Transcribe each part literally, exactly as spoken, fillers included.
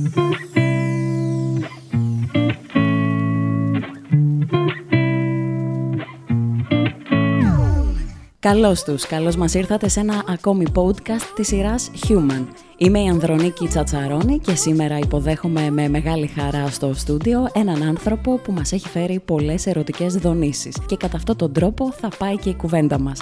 Καλώς τους, καλώς μας ήρθατε σε ένα ακόμη podcast της σειράς Human. Είμαι η Ανδρονίκη Τσατσαρώνη και σήμερα υποδέχομαι με μεγάλη χαρά στο στούντιο έναν άνθρωπο που μας έχει φέρει πολλές ερωτικές δονήσεις και κατά αυτόν τον τρόπο θα πάει και η κουβέντα μας.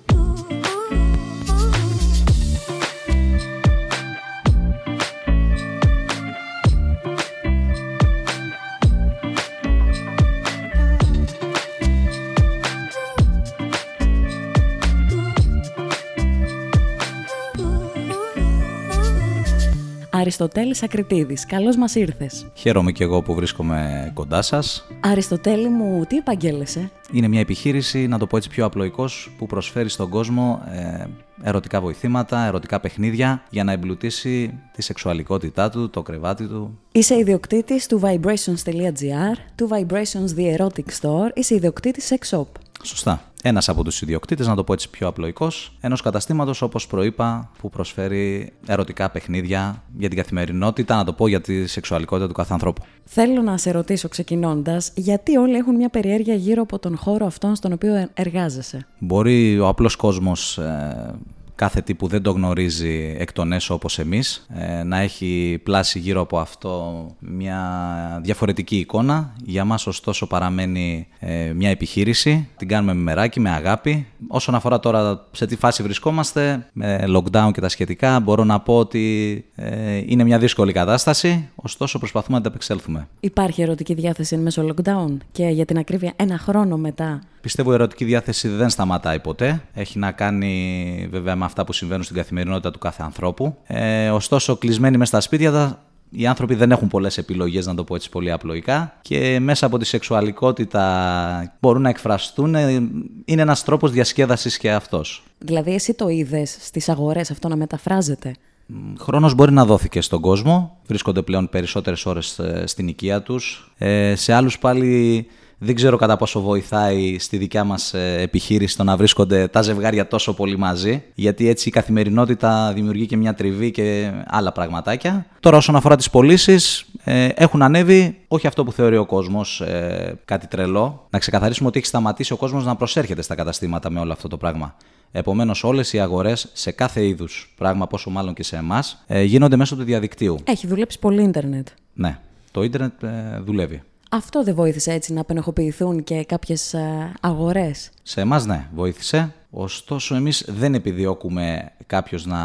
Αριστοτέλης Ακριτίδης, καλώς μας ήρθες. Χαίρομαι και εγώ που βρίσκομαι κοντά σας. Αριστοτέλη μου, τι επαγγέλλεσαι? Είναι μια επιχείρηση, να το πω έτσι πιο απλοϊκώς, που προσφέρει στον κόσμο ε, ερωτικά βοηθήματα, ερωτικά παιχνίδια για να εμπλουτίσει τη σεξουαλικότητά του, το κρεβάτι του. Είσαι ιδιοκτήτης του vibrations.gr, του Vibrations The Erotic Store, είσαι ιδιοκτήτης sex shop. Σωστά. Ένας από τους ιδιοκτήτες, να το πω έτσι πιο απλοϊκώς, ενός καταστήματος, όπως προείπα, που προσφέρει ερωτικά παιχνίδια για την καθημερινότητα, να το πω για τη σεξουαλικότητα του κάθε ανθρώπου. Θέλω να σε ρωτήσω ξεκινώντας, γιατί όλοι έχουν μια περιέργεια γύρω από τον χώρο αυτόν στον οποίο εργάζεσαι? Μπορεί ο απλός κόσμος, ε, κάθε τι που δεν το γνωρίζει εκ των έσω όπως εμείς, ε, να έχει πλάσει γύρω από αυτό μια διαφορετική εικόνα. Για μας ωστόσο παραμένει ε, μια επιχείρηση, την κάνουμε με μεράκι, με αγάπη. Όσον αφορά τώρα σε τι φάση βρισκόμαστε, με lockdown και τα σχετικά, μπορώ να πω ότι ε, είναι μια δύσκολη κατάσταση, ωστόσο προσπαθούμε να ανταπεξέλθουμε. Υπάρχει ερωτική διάθεση εν μέσω lockdown και για την ακρίβεια ένα χρόνο μετά? Πιστεύω η ερωτική διάθεση δεν σταματάει ποτέ. Έχει να κάνει βέβαια με αυτά που συμβαίνουν στην καθημερινότητα του κάθε ανθρώπου. Ε, ωστόσο, κλεισμένοι μέσα στα σπίτια, οι άνθρωποι δεν έχουν πολλές επιλογές, να το πω έτσι πολύ απλοϊκά, και μέσα από τη σεξουαλικότητα μπορούν να εκφραστούν. Είναι ένας τρόπος διασκέδασης και αυτός. Δηλαδή, εσύ το είδες στις αγορές αυτό να μεταφράζεται? Χρόνος μπορεί να δόθηκε στον κόσμο. Βρίσκονται πλέον περισσότερες ώρες στην οικία τους. Ε, σε άλλους πάλι δεν ξέρω κατά πόσο βοηθάει στη δικιά μας επιχείρηση το να βρίσκονται τα ζευγάρια τόσο πολύ μαζί, γιατί έτσι η καθημερινότητα δημιουργεί και μια τριβή και άλλα πραγματάκια. Τώρα, όσον αφορά τις πωλήσεις, ε, έχουν ανέβει, όχι αυτό που θεωρεί ο κόσμος, ε, κάτι τρελό. Να ξεκαθαρίσουμε ότι έχει σταματήσει ο κόσμος να προσέρχεται στα καταστήματα με όλο αυτό το πράγμα. Επομένως, όλες οι αγορές σε κάθε είδους πράγμα, πόσο μάλλον και σε εμάς, ε, γίνονται μέσω του διαδικτύου. Έχει δουλέψει πολύ ίντερνετ. Ναι, το ίντερνετ ε, δουλεύει. Αυτό δεν βοήθησε έτσι να απενεχοποιηθούν και κάποιες ε, αγορές? Σε εμάς ναι, βοήθησε. Ωστόσο, εμείς δεν επιδιώκουμε κάποιος να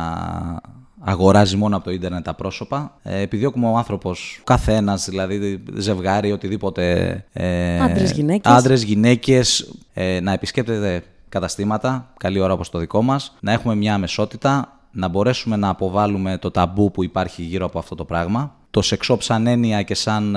αγοράζει μόνο από το ίντερνετ τα πρόσωπα. Ε, επιδιώκουμε ο άνθρωπος, κάθε ένας, δηλαδή ζευγάρι, οτιδήποτε. Ε, άντρες, γυναίκες. Άντρες, γυναίκες, ε, να επισκέπτεται καταστήματα, καλή ώρα όπως το δικό μας, να έχουμε μια αμεσότητα, να μπορέσουμε να αποβάλουμε το ταμπού που υπάρχει γύρω από αυτό το πράγμα. Το sex shop σαν έννοια και σαν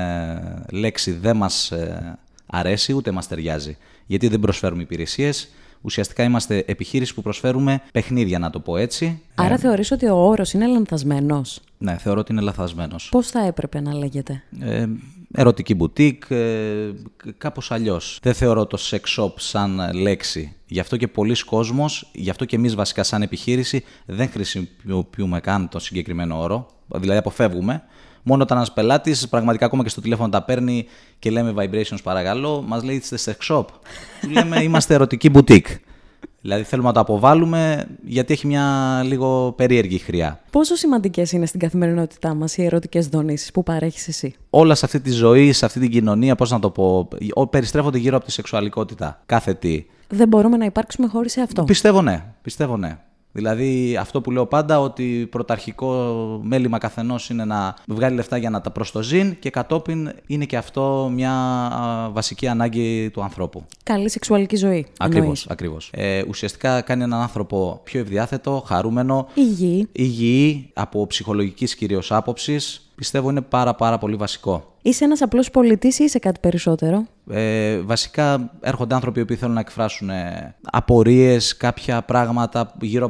ε, λέξη δεν μας ε, αρέσει, ούτε μας ταιριάζει. Γιατί δεν προσφέρουμε υπηρεσίες. Ουσιαστικά είμαστε επιχείρηση που προσφέρουμε παιχνίδια, να το πω έτσι. Άρα ε, θεωρείς ότι ο όρος είναι λανθασμένος? Ναι, θεωρώ ότι είναι λανθασμένος. Πώς θα έπρεπε να λέγεται? Ε, ερωτική μπουτίκ, ε, κάπως αλλιώς. Δεν θεωρώ το sex shop σαν λέξη. Γι' αυτό και πολλοί κόσμος, γι' αυτό και εμείς βασικά σαν επιχείρηση δεν χρησιμοποιούμε καν τον συγκεκριμένο όρο. Δηλαδή αποφεύγουμε. Μόνο όταν ένας πελάτης πραγματικά ακόμα και στο τηλέφωνο τα παίρνει και λέμε vibrations παρακαλώ, μας λέει είστε sex shop. Λέμε είμαστε ερωτική μπουτίκ. Δηλαδή θέλουμε να το αποβάλουμε γιατί έχει μια λίγο περίεργη χρειά. Πόσο σημαντικές είναι στην καθημερινότητά μας οι ερωτικές δονήσεις που παρέχεις εσύ? Όλα σε αυτή τη ζωή, σε αυτή την κοινωνία, πώς να το πω, περιστρέφονται γύρω από τη σεξουαλικότητα. Κάθε τι. Δεν μπορούμε να υπάρξουμε χωρίς αυτό? Πιστεύω ναι. Πιστεύω ναι. Δηλαδή αυτό που λέω πάντα, ότι πρωταρχικό μέλημα καθενός είναι να βγάλει λεφτά για να τα προστοζήν και κατόπιν είναι και αυτό μια βασική ανάγκη του ανθρώπου. Καλή σεξουαλική ζωή. Ακριβώς, ακριβώς. Ε, ουσιαστικά κάνει έναν άνθρωπο πιο ευδιάθετο, χαρούμενο, υγιή, υγιή από ψυχολογικής κυρίως άποψης. Πιστεύω είναι πάρα πάρα πολύ βασικό. Είσαι ένας απλός πολιτής ή είσαι κάτι περισσότερο? Ε, βασικά έρχονται άνθρωποι που θέλουν να εκφράσουν ε, απορίες, κάποια πράγματα γύρω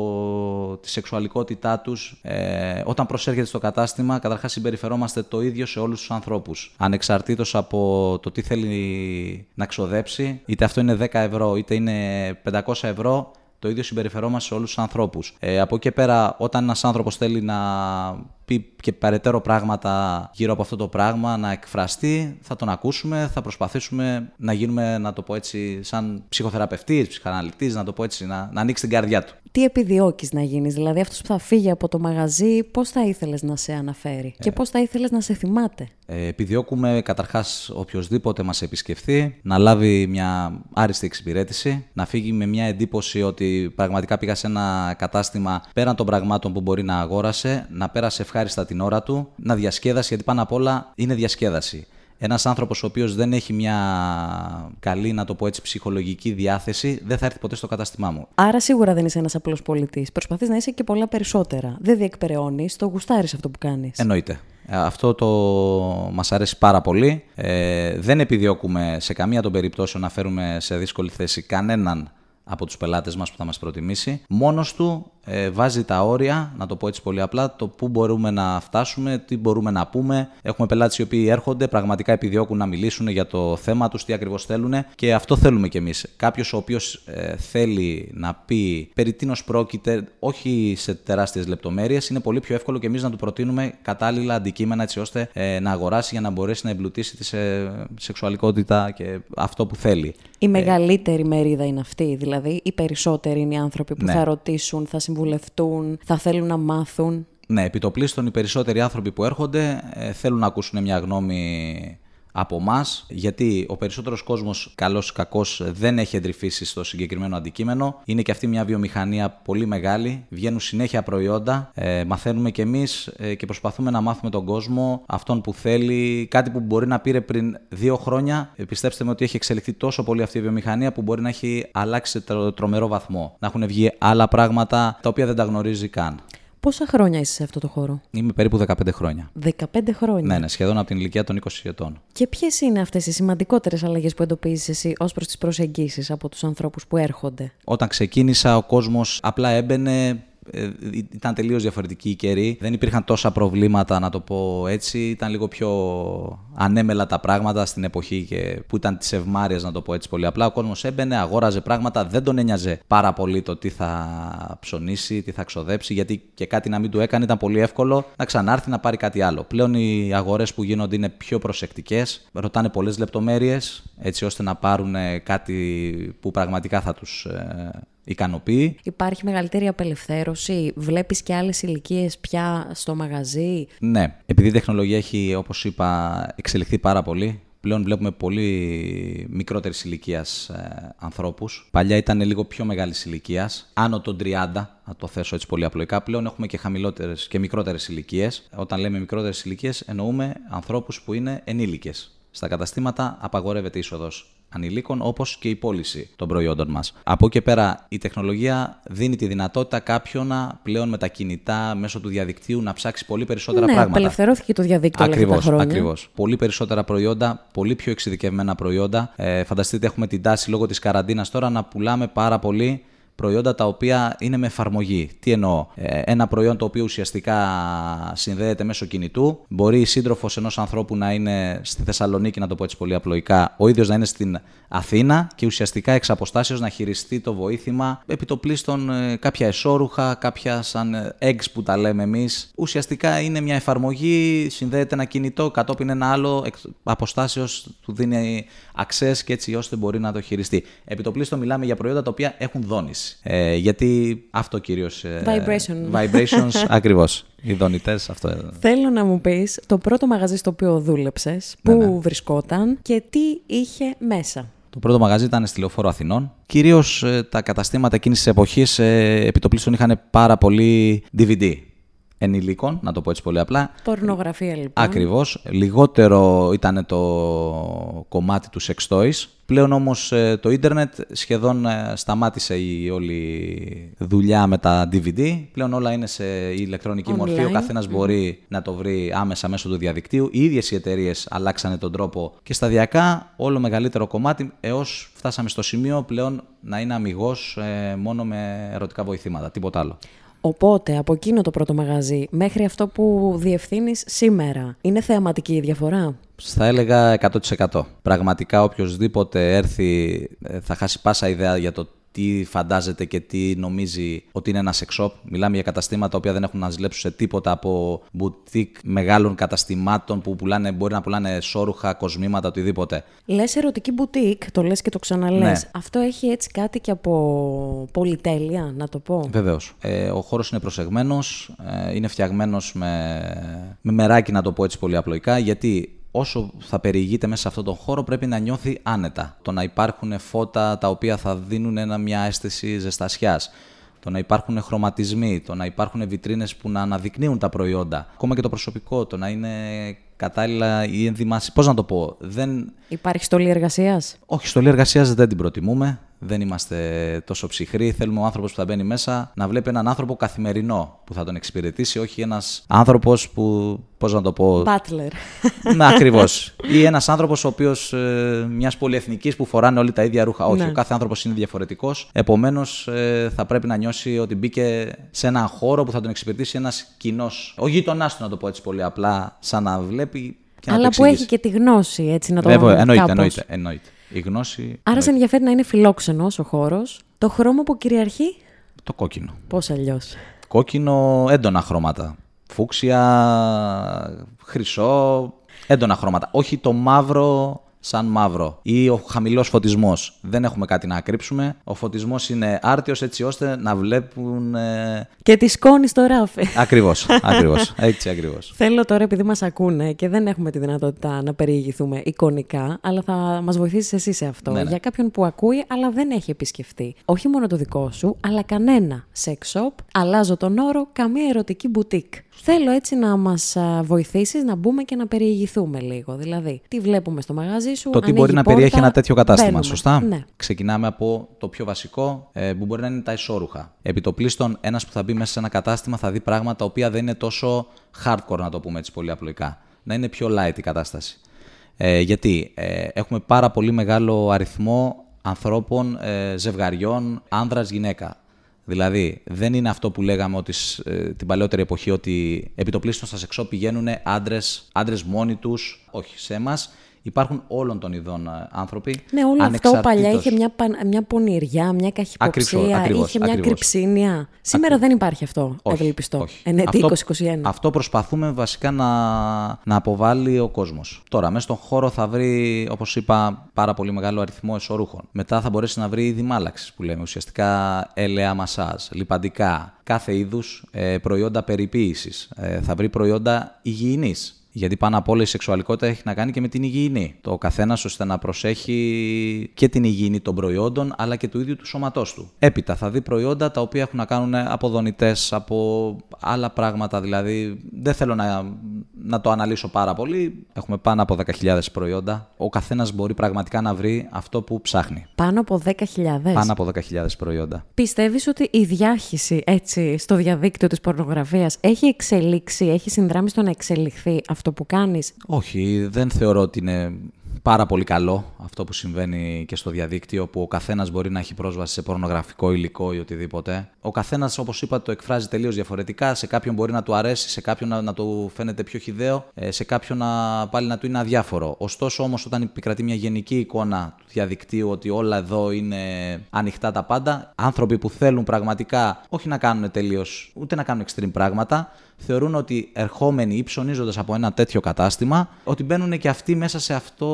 από τη σεξουαλικότητά τους. Ε, όταν προσέρχεται στο κατάστημα, καταρχάς συμπεριφερόμαστε το ίδιο σε όλους τους ανθρώπους. Ανεξαρτήτως από το τι θέλει να ξοδέψει, είτε αυτό είναι δέκα ευρώ, είτε είναι πεντακόσια ευρώ, το ίδιο συμπεριφερόμαστε σε όλους τους ανθρώπους. Ε, από εκεί και πέρα, όταν ένας άνθρωπος θέλει να πει και περαιτέρω πράγματα γύρω από αυτό το πράγμα, να εκφραστεί, θα τον ακούσουμε, θα προσπαθήσουμε να γίνουμε, να το πω έτσι, σαν ψυχοθεραπευτής, ψυχαναλυτής, να το πω έτσι, να, να ανοίξει την καρδιά του. Τι επιδιώκεις να γίνεις, δηλαδή αυτός που θα φύγει από το μαγαζί, πώς θα ήθελες να σε αναφέρει ε, και πώς θα ήθελες να σε θυμάται? Ε, επιδιώκουμε καταρχάς οποιοσδήποτε μας επισκεφθεί να λάβει μια άριστη εξυπηρέτηση, να φύγει με μια εντύπωση ότι πραγματικά πήγα σε ένα κατάστημα πέραν των πραγμάτων που μπορεί να αγόρασε, να πέρασε ευχάριστα την ώρα του, να διασκέδασε, γιατί πάνω απ' όλα είναι διασκέδαση. Ένας άνθρωπος ο οποίος δεν έχει μια καλή, να το πω έτσι, ψυχολογική διάθεση, δεν θα έρθει ποτέ στο κατάστημά μου. Άρα σίγουρα δεν είσαι ένας απλός πολιτής. Προσπαθείς να είσαι και πολλά περισσότερα. Δεν διεκπεραιώνεις, το γουστάρεις αυτό που κάνεις. Εννοείται. Αυτό το μας αρέσει πάρα πολύ. Ε, δεν επιδιώκουμε σε καμία των περιπτώσεων να φέρουμε σε δύσκολη θέση κανέναν από τους πελάτες μας που θα μας προτιμήσει. Μόνος του ε, βάζει τα όρια, να το πω έτσι πολύ απλά, το πού μπορούμε να φτάσουμε, τι μπορούμε να πούμε. Έχουμε πελάτες οι οποίοι έρχονται, πραγματικά επιδιώκουν να μιλήσουν για το θέμα τους, τι ακριβώς θέλουν, και αυτό θέλουμε κι εμείς. Κάποιος ο οποίος ε, θέλει να πει περί τίνος πρόκειται, όχι σε τεράστιες λεπτομέρειες, είναι πολύ πιο εύκολο και εμείς να του προτείνουμε κατάλληλα αντικείμενα, έτσι ώστε ε, να αγοράσει για να μπορέσει να εμπλουτίσει τη σε, σεξουαλικότητα και αυτό που θέλει. Η μεγαλύτερη ε, μερίδα είναι αυτή, δηλαδή οι περισσότεροι είναι οι άνθρωποι που ναι. θα ρωτήσουν, θα συμβουλευτούν, θα θέλουν να μάθουν. Ναι, επιτοπλίστων οι περισσότεροι άνθρωποι που έρχονται ε, θέλουν να ακούσουν μια γνώμη από εμάς, γιατί ο περισσότερος κόσμος, καλός ή κακός, δεν έχει εντρυφήσει στο συγκεκριμένο αντικείμενο. Είναι και αυτή μια βιομηχανία πολύ μεγάλη, βγαίνουν συνέχεια προϊόντα, ε, μαθαίνουμε κι εμείς ε, και προσπαθούμε να μάθουμε τον κόσμο, αυτόν που θέλει, κάτι που μπορεί να πήρε πριν δύο χρόνια. Ε, πιστέψτε με ότι έχει εξελιχθεί τόσο πολύ αυτή η βιομηχανία που μπορεί να έχει αλλάξει σε τρο, τρομερό βαθμό. Να έχουν βγει άλλα πράγματα τα οποία δεν τα γνωρίζει καν. Πόσα χρόνια είσαι σε αυτό το χώρο? Είμαι περίπου δεκαπέντε χρόνια. δεκαπέντε χρόνια. Ναι, ναι, σχεδόν από την ηλικία των είκοσι ετών. Και ποιες είναι αυτές οι σημαντικότερες αλλαγές που εντοπίζεις εσύ ως προς τις προσεγγίσεις από τους ανθρώπους που έρχονται? Όταν ξεκίνησα, ο κόσμος απλά έμπαινε. Ήταν τελείως διαφορετική η καιρή. Δεν υπήρχαν τόσα προβλήματα, να το πω έτσι. Ήταν λίγο πιο ανέμελα τα πράγματα στην εποχή και που ήταν της ευμάρειας, να το πω έτσι πολύ απλά. Ο κόσμος έμπαινε, αγόραζε πράγματα, δεν τον ένοιαζε πάρα πολύ το τι θα ψωνίσει, τι θα ξοδέψει, γιατί και κάτι να μην του έκανε ήταν πολύ εύκολο να ξανάρθει να πάρει κάτι άλλο. Πλέον οι αγορές που γίνονται είναι πιο προσεκτικές, ρωτάνε πολλές λεπτομέρειες, έτσι ώστε να πάρουν κάτι που πραγματικά θα τους ικανοποιεί. Υπάρχει μεγαλύτερη απελευθέρωση, βλέπεις και άλλες ηλικίες πια στο μαγαζί? Ναι, επειδή η τεχνολογία έχει, όπως είπα, εξελιχθεί πάρα πολύ. Πλέον βλέπουμε πολύ μικρότερης ηλικίας ε, ανθρώπους. Παλιά ήταν λίγο πιο μεγάλης ηλικίας, άνω των τριάντα, να το θέσω έτσι πολύ απλοϊκά. Πλέον έχουμε και χαμηλότερες και μικρότερες ηλικίες. Όταν λέμε μικρότερες ηλικίες, εννοούμε ανθρώπους που είναι ενήλικες. Στα καταστήματα απαγορεύεται είσοδος ανηλίκων, όπως και η πώληση των προϊόντων μας. Από εκεί και πέρα, η τεχνολογία δίνει τη δυνατότητα κάποιον να πλέον με τα κινητά, μέσω του διαδικτύου, να ψάξει πολύ περισσότερα ναι, πράγματα. Ναι, απελευθερώθηκε το διαδίκτυο όλα αυτά τα χρόνια. Ακριβώς. Πολύ περισσότερα προϊόντα, πολύ πιο εξειδικευμένα προϊόντα. Ε, φανταστείτε, έχουμε την τάση λόγω της καραντίνας τώρα να πουλάμε πάρα πολύ προϊόντα τα οποία είναι με εφαρμογή. Τι εννοώ? Ε, ένα προϊόν το οποίο ουσιαστικά συνδέεται μέσω κινητού. Μπορεί η σύντροφος ενός ανθρώπου να είναι στη Θεσσαλονίκη, να το πω έτσι πολύ απλοϊκά, ο ίδιος να είναι στην Αθήνα και ουσιαστικά εξ αποστάσεως να χειριστεί το βοήθημα, επιτοπλίστων ε, κάποια εσώρουχα, κάποια σαν eggs που τα λέμε εμείς. Ουσιαστικά είναι μια εφαρμογή, συνδέεται ένα κινητό, κατόπιν ένα άλλο, εξ αποστάσεως του δίνει access και έτσι ώστε μπορεί να το χειριστεί. Επιτοπλίστων μιλάμε για προϊόντα τα οποία έχουν δόνηση. Ε, γιατί αυτό κυρίως. Ε, Vibration. Vibrations, ακριβώς. Οι δονητές, αυτό. Θέλω να μου πεις το πρώτο μαγαζί στο οποίο δούλεψες, ναι, πού ναι. βρισκόταν και τι είχε μέσα. Το πρώτο μαγαζί ήταν στη Λεωφόρο Αθηνών. Κυρίως ε, τα καταστήματα εκείνης της εποχής ε, επιτοπλίστων είχαν πάρα πολύ ντι βι ντι. Ενηλίκων, να το πω έτσι πολύ απλά. Πορνογραφία λοιπόν. Ακριβώς. Λιγότερο ήταν το κομμάτι του sex toys. Πλέον όμως το ίντερνετ σχεδόν σταμάτησε η όλη δουλειά με τα ντι βι ντι. Πλέον όλα είναι σε ηλεκτρονική Online. μορφή. Ο καθένας mm. μπορεί να το βρει άμεσα μέσω του διαδικτύου. Οι ίδιες οι εταιρείες αλλάξανε τον τρόπο και σταδιακά όλο μεγαλύτερο κομμάτι, έως φτάσαμε στο σημείο πλέον να είναι αμιγώς ε, μόνο με ερωτικά βοηθήματα. Τίποτα άλλο. Οπότε, από εκείνο το πρώτο μαγαζί μέχρι αυτό που διευθύνεις σήμερα, είναι θεαματική η διαφορά? Θα έλεγα εκατό τοις εκατό. Πραγματικά οποιοσδήποτε έρθει θα χάσει πάσα ιδέα για το τι φαντάζεται και τι νομίζει ότι είναι ένα sex shop. Μιλάμε για καταστήματα τα οποία δεν έχουν να ζηλέψουν σε τίποτα από μπουτίκ μεγάλων καταστημάτων που πουλάνε, μπορεί να πουλάνε εσώρουχα, κοσμήματα, οτιδήποτε. Λες ερωτική μπουτίκ, το λες και το ξαναλες. Ναι. Αυτό έχει έτσι κάτι και από πολυτέλεια, να το πω. Βεβαίως. Ε, ο χώρος είναι προσεγμένος, ε, είναι φτιαγμένος με, με μεράκι, να το πω έτσι πολύ απλοϊκά, γιατί όσο θα περιηγείται μέσα σε αυτόν τον χώρο πρέπει να νιώθει άνετα. Το να υπάρχουν φώτα τα οποία θα δίνουν ένα, μια αίσθηση ζεστασιάς. Το να υπάρχουν χρωματισμοί, το να υπάρχουν βιτρίνες που να αναδεικνύουν τα προϊόντα. Ακόμα και το προσωπικό, το να είναι κατάλληλα ή ενδυμάσει. Πώς να το πω, δεν... Υπάρχει στολή εργασίας? Όχι, στολή εργασίας δεν την προτιμούμε. Δεν είμαστε τόσο ψυχροί. Θέλουμε ο άνθρωπος που θα μπαίνει μέσα να βλέπει έναν άνθρωπο καθημερινό που θα τον εξυπηρετήσει, όχι ένας άνθρωπος που. Πώς να το πω. Butler. Ναι, ακριβώς. Ή ένας άνθρωπος ο οποίος ε, μιας πολυεθνικής που φοράνε όλοι τα ίδια ρούχα. Όχι, ναι. Ο κάθε άνθρωπος είναι διαφορετικός. Επομένως, ε, θα πρέπει να νιώσει ότι μπήκε σε έναν χώρο που θα τον εξυπηρετήσει ένας κοινός. Ο γείτονάς του, να το πω έτσι πολύ απλά, σαν να βλέπει. Και να αλλά το που έχει και τη γνώση, έτσι να το πω. Βέβαια, εννοείται, εννοείται, εννοείται. Η γνώση. Άρα σε ενδιαφέρει να είναι φιλόξενος ο χώρος. Το χρώμα που κυριαρχεί? Το κόκκινο. Πώς αλλιώς? Κόκκινο, έντονα χρώματα. Φούξια, χρυσό, έντονα χρώματα. Όχι το μαύρο σαν μαύρο ή ο χαμηλός φωτισμός. Δεν έχουμε κάτι να κρύψουμε. Ο φωτισμός είναι άρτιος έτσι ώστε να βλέπουν. Ε... Και τη σκόνη στο ράφι. Ακριβώς, ακριβώς. Έτσι ακριβώς. Θέλω τώρα, επειδή μας ακούνε και δεν έχουμε τη δυνατότητα να περιηγηθούμε εικονικά, αλλά θα μας βοηθήσεις εσύ σε αυτό. Ναι, ναι. Για κάποιον που ακούει, αλλά δεν έχει επισκεφτεί. Όχι μόνο το δικό σου, αλλά κανένα sex shop. Αλλάζω τον όρο, καμία ερωτική μπουτίκ. Θέλω έτσι να μας βοηθήσεις να μπούμε και να περιηγηθούμε λίγο. Δηλαδή, τι βλέπουμε στο μαγαζί σου. Το τι μπορεί να πόρτα, περιέχει ένα τέτοιο κατάστημα, μπαίνουμε. σωστά. Ναι. Ξεκινάμε από το πιο βασικό, που μπορεί να είναι τα εσώρουχα. Επιτοπλίστων, ένας που θα μπει μέσα σε ένα κατάστημα θα δει πράγματα τα οποία δεν είναι τόσο hardcore, να το πούμε έτσι πολύ απλοϊκά. Να είναι πιο light η κατάσταση. Ε, γιατί ε, έχουμε πάρα πολύ μεγάλο αριθμό ανθρώπων, ε, ζευγαριών, άνδρας, γυναίκα. Δηλαδή, δεν είναι αυτό που λέγαμε ότι ε, την παλαιότερη εποχή ότι επιτοπλίστων στα σεξό πηγαίνουν άντρες, άντρες μόνοι τους. Όχι, σε εμάς υπάρχουν όλων των ειδών άνθρωποι. Ναι, όλο αυτό παλιά είχε μια, μια πονηριά, μια καχυποψία, ακριβώς, ακριβώς, είχε μια ακριβώς. κρυψίνια. Σήμερα ακριβώς. Δεν υπάρχει αυτό, ευελπιστώ. Εν έτη είκοσι είκοσι ένα. Αυτό προσπαθούμε βασικά να, να αποβάλει ο κόσμος. Τώρα, μέσα στον χώρο θα βρει, όπως είπα, πάρα πολύ μεγάλο αριθμό εσωρούχων. Μετά θα μπορέσει να βρει είδη μάλαξης που λέμε, ουσιαστικά έλαια μασάζ, λιπαντικά, κάθε είδους ε, προϊόντα περιποίησης. Ε, θα βρει προϊόντα υγιεινής. Γιατί πάνω απ' όλα η σεξουαλικότητα έχει να κάνει και με την υγιεινή. Το καθένας ώστε να προσέχει και την υγιεινή των προϊόντων, αλλά και του ίδιου του σώματός του. Έπειτα θα δει προϊόντα τα οποία έχουν να κάνουν από δονητές, από άλλα πράγματα. Δηλαδή, δεν θέλω να, να το αναλύσω πάρα πολύ. Έχουμε πάνω από δέκα χιλιάδες προϊόντα. Ο καθένας μπορεί πραγματικά να βρει αυτό που ψάχνει. Πάνω από δέκα χιλιάδες. Πάνω από δέκα χιλιάδες προϊόντα. Πιστεύεις ότι η διάχυση έτσι στο διαδίκτυο της πορνογραφίας έχει εξελίξει, έχει συνδράμει στο να εξελιχθεί αυτό που κάνεις? Όχι, δεν θεωρώ ότι είναι πάρα πολύ καλό αυτό που συμβαίνει και στο διαδίκτυο, που ο καθένας μπορεί να έχει πρόσβαση σε πορνογραφικό υλικό ή οτιδήποτε. Ο καθένας, όπως είπα, το εκφράζει τελείως διαφορετικά. Σε κάποιον μπορεί να του αρέσει, σε κάποιον να, να του φαίνεται πιο χυδαίο, σε κάποιον να, πάλι να του είναι αδιάφορο. Ωστόσο, όμως, όταν επικρατεί μια γενική εικόνα του διαδικτύου ότι όλα εδώ είναι ανοιχτά τα πάντα, άνθρωποι που θέλουν πραγματικά όχι να κάνουν τελείως, ούτε να κάνουν extreme πράγματα, θεωρούν ότι ερχόμενοι ή ψωνίζοντας από ένα τέτοιο κατάστημα, ότι μπαίνουν και αυτοί μέσα σε αυτό,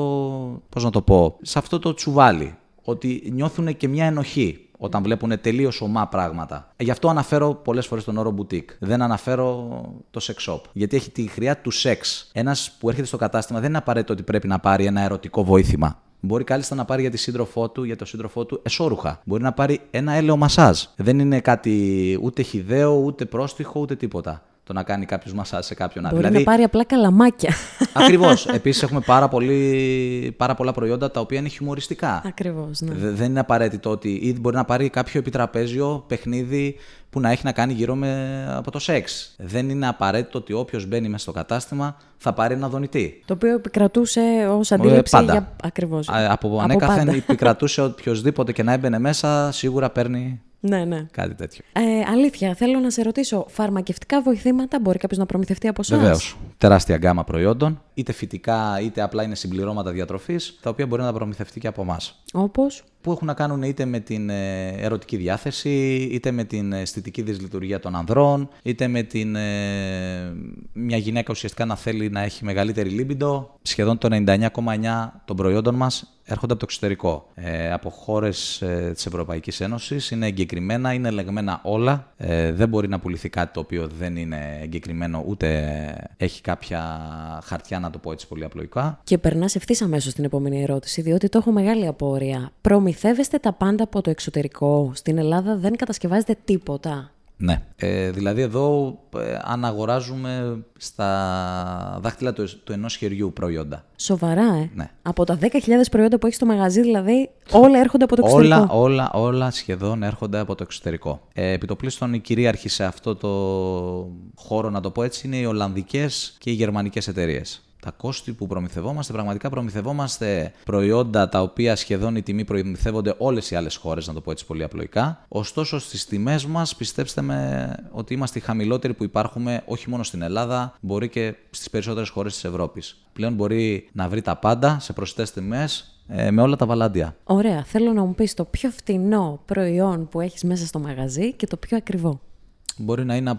πώς να το πω, σε αυτό το τσουβάλι. Ότι νιώθουν και μια ενοχή όταν βλέπουν τελείως ομά πράγματα. Γι' αυτό αναφέρω πολλές φορές τον όρο boutique. Δεν αναφέρω το sex shop. Γιατί έχει τη χρειά του σεξ. Ένας που έρχεται στο κατάστημα δεν είναι απαραίτητο ότι πρέπει να πάρει ένα ερωτικό βοήθημα. Μπορεί κάλλιστα να πάρει για τη σύντροφό του, για τον σύντροφό του εσώρουχα. Μπορεί να πάρει ένα έλαιο μασάζ. Δεν είναι κάτι ούτε χυδαίο, ούτε πρόστιχο, ούτε τίποτα. Το να κάνει κάποιος μασάζ σε κάποιον άλλο. Μπορεί δηλαδή, να πάρει απλά καλαμάκια. Ακριβώς. Επίσης έχουμε πάρα, πολύ, πάρα πολλά προϊόντα τα οποία είναι χιουμοριστικά. Ακριβώς, ναι. Δε, δεν είναι απαραίτητο ότι ή μπορεί να πάρει κάποιο επιτραπέζιο παιχνίδι που να έχει να κάνει γύρω με, από το σεξ. Δεν είναι απαραίτητο ότι όποιος μπαίνει μέσα στο κατάστημα θα πάρει ένα δονητή. Το οποίο επικρατούσε ως αντίληψη πάντα. για... Ακριβώς. Α, από ανέκαθεν επικρατούσε οποιοδήποτε και να έμπαινε μέσα σίγουρα παίρνει. Ναι, ναι. Κάτι τέτοιο. Ε, αλήθεια, θέλω να σε ρωτήσω, φαρμακευτικά βοηθήματα μπορεί κάποιος να προμηθευτεί από εσάς? Βεβαίως. Τεράστια γκάμα προϊόντων. είτε φυτικά είτε απλά είναι συμπληρώματα διατροφής, τα οποία μπορεί να τα προμηθευτεί και από εμάς. Όπως? Που έχουν να κάνουν είτε με την ερωτική διάθεση, είτε με την αισθητική δυσλειτουργία των ανδρών, είτε με την. Μια γυναίκα ουσιαστικά να θέλει να έχει μεγαλύτερη λίμπιντο. Σχεδόν το ενενήντα εννέα κόμμα εννέα τοις εκατό των προϊόντων μας έρχονται από το εξωτερικό. Ε, από χώρες ε, της Ευρωπαϊκής Ένωσης. Είναι εγκεκριμένα, είναι ελεγμένα όλα. Ε, δεν μπορεί να πουληθεί κάτι το οποίο δεν είναι εγκεκριμένο, ούτε έχει κάποια χαρτιά, να το πω έτσι πολύ απλοϊκά. Και περνάς ευθύς αμέσως στην επόμενη ερώτηση, διότι το έχω μεγάλη απορία. Προμηθεύεστε τα πάντα από το εξωτερικό? Στην Ελλάδα δεν κατασκευάζετε τίποτα? Ναι. Ε, δηλαδή εδώ ε, αν αγοράζουμε στα δάχτυλα του, του ενός χεριού προϊόντα. Σοβαρά, ε. Ναι. Από τα δέκα χιλιάδες προϊόντα που έχεις στο μαγαζί, δηλαδή, όλα έρχονται από το εξωτερικό. Όλα, όλα, όλα σχεδόν έρχονται από το εξωτερικό. Ε, επιτοπλίστων η κυρίαρχη σε αυτό το χώρο, να το πω έτσι, είναι οι Ολλανδικές και οι Γερμανικές εταιρείες. Τα κόστη που προμηθευόμαστε, πραγματικά προμηθευόμαστε προϊόντα τα οποία σχεδόν η τιμή προμηθεύονται όλες οι άλλες χώρες, να το πω έτσι πολύ απλοϊκά. Ωστόσο, στις τιμές μας, πιστέψτε με ότι είμαστε οι χαμηλότεροι που υπάρχουμε όχι μόνο στην Ελλάδα, μπορεί και στις περισσότερες χώρες της Ευρώπης. Πλέον μπορεί να βρει τα πάντα σε προσιτές τιμές, με όλα τα βαλάντια. Ωραία. Θέλω να μου πεις το πιο φτηνό προϊόν που έχεις μέσα στο μαγαζί και το πιο ακριβό. Μπορεί να είναι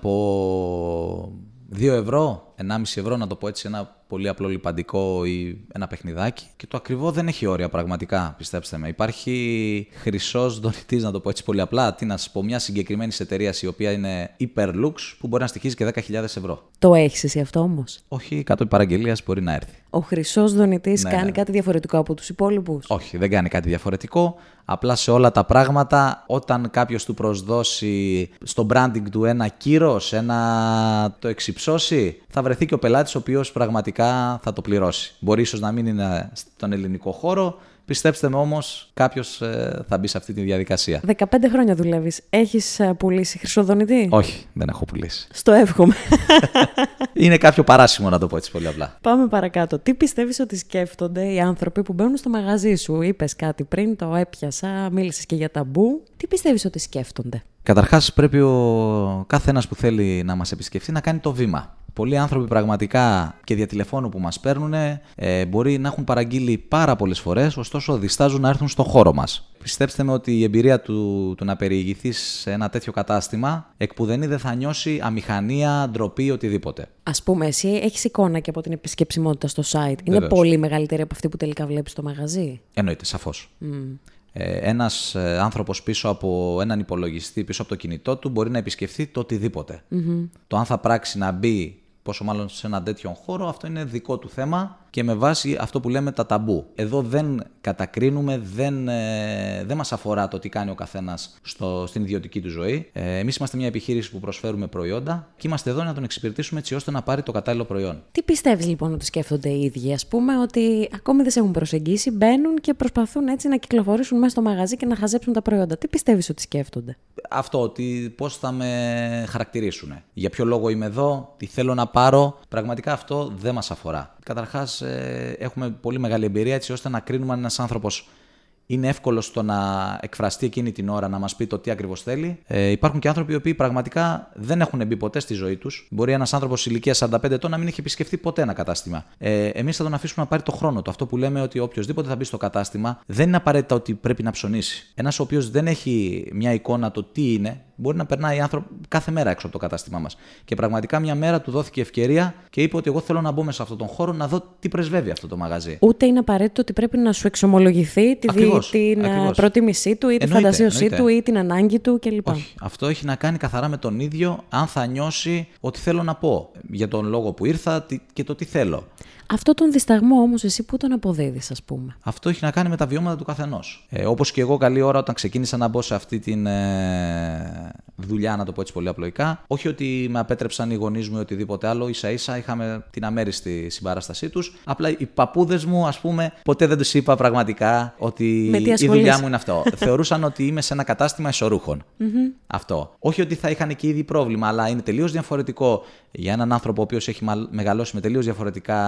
από δύο ευρώ, ενάμιση ευρώ, να το πω έτσι, ένα πολύ απλό λιπαντικό ή ένα παιχνιδάκι. Και το ακριβό δεν έχει όρια, πραγματικά, πιστέψτε με. Υπάρχει χρυσός δωρητής, να το πω έτσι πολύ απλά, τι να σας πω, μια συγκεκριμένη εταιρεία η οποία είναι Hyperlux, που μπορεί να στοιχίζει και δέκα χιλιάδες ευρώ. Το έχεις εσύ αυτό όμως? Όχι, κατόπιν παραγγελίας μπορεί να έρθει. Ο χρυσός δωρητής ναι, κάνει ναι. κάτι διαφορετικό από τους υπόλοιπους? Όχι, δεν κάνει κάτι διαφορετικό. Απλά σε όλα τα πράγματα, όταν κάποιος του προσδώσει στο branding του ένα κύρος, ένα το εξυψώσει, θα βρεθεί και ο πελάτης ο οποίος πραγματικά θα το πληρώσει. Μπορεί ίσως να μην είναι στον ελληνικό χώρο, πιστέψτε με όμως, κάποιος ε, θα μπει σε αυτή τη διαδικασία. δεκαπέντε χρόνια δουλεύεις. Έχεις ε, πουλήσει χρυσοδονητή? Όχι, δεν έχω πουλήσει. Στο εύχομαι. Είναι κάποιο παράσημο, να το πω έτσι πολύ απλά. Πάμε παρακάτω. Τι πιστεύεις ότι σκέφτονται οι άνθρωποι που μπαίνουν στο μαγαζί σου? Είπες κάτι πριν, το έπιασα, μίλησες και για ταμπού. Τι πιστεύεις ότι σκέφτονται? Καταρχάς, πρέπει ο κάθε ένας που θέλει να μας επισκεφτεί να κάνει το βήμα. Πολλοί άνθρωποι πραγματικά και δια τηλεφώνου που μας παίρνουν ε, μπορεί να έχουν παραγγείλει πάρα πολλές φορές, ωστόσο διστάζουν να έρθουν στο χώρο μας. Πιστέψτε με ότι η εμπειρία του, του να περιηγηθείς σε ένα τέτοιο κατάστημα εκπουδενή δεν θα νιώσει αμηχανία, ντροπή, οτιδήποτε. Ας πούμε, εσύ έχεις εικόνα και από την επισκεψιμότητα στο site. Είναι Βεβαίως. Πολύ μεγαλύτερη από αυτή που τελικά βλέπεις στο μαγαζί? Εννοείται, σαφώς. Mm. Ένας άνθρωπος πίσω από έναν υπολογιστή, πίσω από το κινητό του, μπορεί να επισκεφθεί το οτιδήποτε. Mm-hmm. Το αν θα πράξει να μπει, πόσο μάλλον σε έναν τέτοιον χώρο, αυτό είναι δικό του θέμα και με βάση αυτό που λέμε τα ταμπού. Εδώ δεν κατακρίνουμε, δεν, ε, δεν μας αφορά το τι κάνει ο καθένας στο, στην ιδιωτική του ζωή. Ε, εμείς είμαστε μια επιχείρηση που προσφέρουμε προϊόντα και είμαστε εδώ να τον εξυπηρετήσουμε έτσι ώστε να πάρει το κατάλληλο προϊόν. Τι πιστεύεις λοιπόν ότι σκέφτονται οι ίδιοι? Ας πούμε ότι ακόμη δεν σε έχουν προσεγγίσει, μπαίνουν και προσπαθούν έτσι να κυκλοφορήσουν μέσα στο μαγαζί και να χαζέψουν τα προϊόντα. Τι πιστεύεις ότι σκέφτονται? Αυτό, ότι πώς θα με χαρακτηρίσουν, για ποιο λόγο είμαι εδώ, τι θέλω να πάρω. Πραγματικά αυτό δεν μας αφορά. Καταρχάς, ε, έχουμε πολύ μεγάλη εμπειρία έτσι ώστε να κρίνουμε αν ένας άνθρωπος είναι εύκολο στο να εκφραστεί εκείνη την ώρα, να μας πει το τι ακριβώς θέλει. Ε, υπάρχουν και άνθρωποι οι οποίοι πραγματικά δεν έχουν μπει ποτέ στη ζωή τους. Μπορεί ένας άνθρωπος ηλικίας σαράντα πέντε ετών να μην έχει επισκεφτεί ποτέ ένα κατάστημα. Ε, εμείς θα τον αφήσουμε να πάρει το χρόνο του. Αυτό που λέμε ότι οποιοδήποτε θα μπει στο κατάστημα δεν είναι απαραίτητα ότι πρέπει να ψωνίσει. Ένας ο οποίος δεν έχει μια εικόνα το τι είναι, μπορεί να περνάει άνθρωπο κάθε μέρα έξω από το κατάστημά μας. Και πραγματικά μια μέρα του δόθηκε ευκαιρία και είπε ότι εγώ θέλω να μπω μέσα σε αυτόν τον χώρο να δω τι πρεσβεύει αυτό το μαγαζί. Ούτε είναι απαραίτητο ότι πρέπει να σου εξομολογηθεί τη ακριβώς, την ακριβώς. προτίμησή του ή τη εννοείται, φαντασίωσή εννοείται. του ή την ανάγκη του κλπ. Όχι. Αυτό έχει να κάνει καθαρά με τον ίδιο, αν θα νιώσει ότι θέλω να πω για τον λόγο που ήρθα και το τι θέλω. Αυτό τον δισταγμό όμως εσύ που τον αποδίδεις, ας πούμε? Αυτό έχει να κάνει με τα βιώματα του καθενός. Ε, όπως και εγώ καλή ώρα όταν ξεκίνησα να μπω σε αυτή τη ε, δουλειά, να το πω έτσι πολύ απλοϊκά, όχι ότι με απέτρεψαν οι γονείς μου ή οτιδήποτε άλλο, ίσα ίσα είχαμε την αμέριστη συμπαράστασή τους. Απλά οι παππούδες μου, ας πούμε, ποτέ δεν τους είπα πραγματικά ότι η δουλειά μου είναι αυτό. Θεωρούσαν ότι είμαι σε ένα κατάστημα εσωρούχων. Mm-hmm. Αυτό. Όχι ότι θα είχαν και ήδη πρόβλημα, αλλά είναι τελείως διαφορετικό για έναν άνθρωπο ο οποίος έχει μεγαλώσει με τελείως διαφορετικά.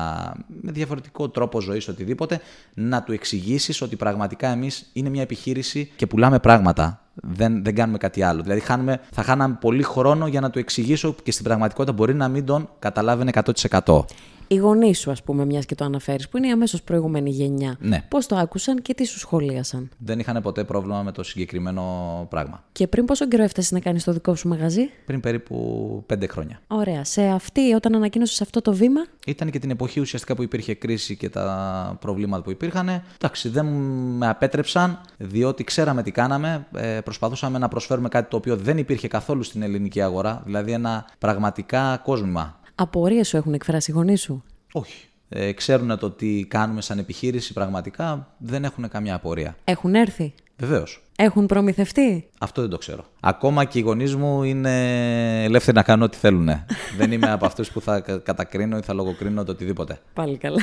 με διαφορετικό τρόπο ζωής, οτιδήποτε, να του εξηγήσεις ότι πραγματικά εμείς είναι μια επιχείρηση και πουλάμε πράγματα. Δεν, δεν κάνουμε κάτι άλλο. Δηλαδή, χάνουμε, θα χάναμε πολύ χρόνο για να του εξηγήσω και στην πραγματικότητα μπορεί να μην τον καταλάβαινε εκατό τοις εκατό. Οι γονείς σου, ας πούμε, μιας και το αναφέρεις, που είναι η αμέσως προηγούμενη γενιά, Ναι. πώς το άκουσαν και τι σου σχολίασαν? Δεν είχαν ποτέ πρόβλημα με το συγκεκριμένο πράγμα. Και πριν πόσο καιρό έφτασες να κάνεις το δικό σου μαγαζί? Πριν περίπου πέντε χρόνια. Ωραία. Σε αυτή, όταν ανακοίνωσες αυτό το βήμα. Ήταν και την εποχή ουσιαστικά που υπήρχε κρίση και τα προβλήματα που υπήρχαν. Εντάξει, δεν με απέτρεψαν, διότι ξέραμε τι κάναμε. Ε, προσπαθούσαμε να προσφέρουμε κάτι το οποίο δεν υπήρχε καθόλου στην ελληνική αγορά, δηλαδή ένα πραγματικά κόσμημα. Απορίες σου έχουν εκφράσει οι γονείς σου? Όχι. Ε, ξέρουν το τι κάνουμε σαν επιχείρηση, πραγματικά δεν έχουν καμιά απορία. Έχουν έρθει? Βεβαίως. Έχουν προμηθευτεί? Αυτό δεν το ξέρω. Ακόμα και οι γονείς μου είναι ελεύθεροι να κάνουν ό,τι θέλουν. Δεν είμαι από αυτούς που θα κατακρίνω ή θα λογοκρίνω το οτιδήποτε. Πάλι καλά.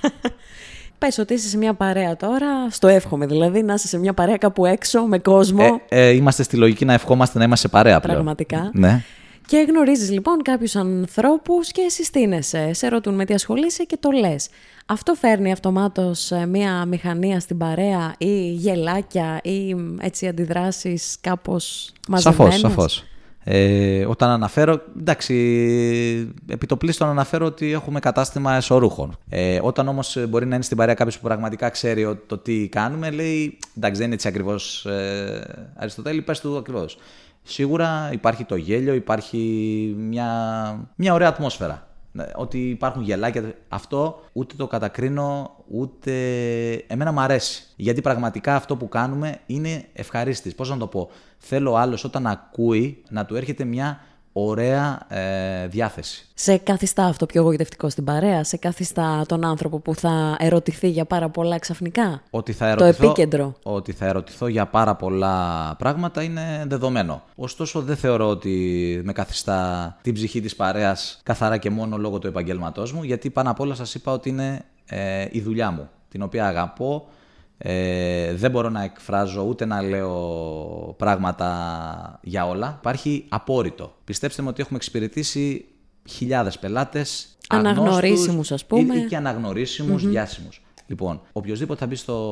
Πες ότι είσαι σε μια παρέα τώρα, στο εύχομαι δηλαδή, να είσαι σε μια παρέα κάπου έξω με κόσμο. Ε, ε, είμαστε στη λογική να ευχόμαστε να είμαστε σε παρέα πλέον. Πραγματικά. Ναι. Και γνωρίζεις λοιπόν κάποιους ανθρώπους και συστήνεσαι, σε ρωτούν με τι ασχολείσαι και το λες. Αυτό φέρνει αυτομάτως μια μηχανία στην παρέα ή γελάκια ή έτσι αντιδράσεις κάπως μαζεμένες? Σαφώς, σαφώς. Ε, όταν αναφέρω, εντάξει, επιτοπλίστων αναφέρω ότι έχουμε κατάστημα εσωρούχων. Ε, όταν όμως μπορεί να είναι στην παρέα κάποιος που πραγματικά ξέρει το τι κάνουμε, λέει, εντάξει, δεν είναι έτσι ακριβώς, ε, Αριστοτέλη, πες του ακριβώς. Σίγουρα υπάρχει το γέλιο, υπάρχει μια, μια ωραία ατμόσφαιρα. Ότι υπάρχουν γελάκια, αυτό ούτε το κατακρίνω, ούτε εμένα μου αρέσει. Γιατί πραγματικά αυτό που κάνουμε είναι ευχαρίστης. Πώς να το πω, θέλω άλλος όταν ακούει να του έρχεται μια ωραία ε, διάθεση. Σε καθιστά αυτό πιο γοητευτικό στην παρέα? Σε καθιστά τον άνθρωπο που θα ερωτηθεί για πάρα πολλά ξαφνικά? Ότι θα ερωτηθώ, το επίκεντρο. Ότι θα ερωτηθώ για πάρα πολλά πράγματα είναι δεδομένο. Ωστόσο δεν θεωρώ ότι με καθιστά την ψυχή της παρέας καθαρά και μόνο λόγω του επαγγέλματός μου, γιατί πάνω απ' όλα σας είπα ότι είναι ε, η δουλειά μου, την οποία αγαπώ. Ε, δεν μπορώ να εκφράζω ούτε να λέω πράγματα για όλα. Υπάρχει απόρριτο. Πιστέψτε με ότι έχουμε εξυπηρετήσει χιλιάδες πελάτες, αναγνωρίσιμους ας πούμε, ή, ή και αναγνωρίσιμους, mm-hmm. διάσημους. Λοιπόν, οποιοσδήποτε θα μπει στο